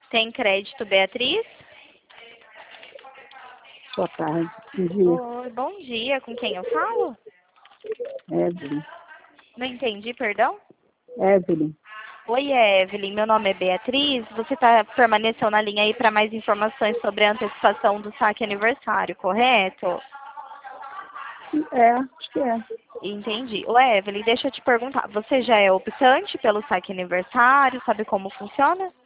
Tem crédito, Beatriz? Boa tarde. Bom dia. Oi, bom dia. Com quem eu falo? Evelyn. Não entendi, perdão? Evelyn. Oi, Evelyn. Meu nome é Beatriz. Você permaneceu na linha aí para mais informações sobre a antecipação do saque aniversário, correto? Acho que é. Entendi. Ô, Evelyn, deixa eu te perguntar. Você já é optante pelo saque aniversário? Sabe como funciona?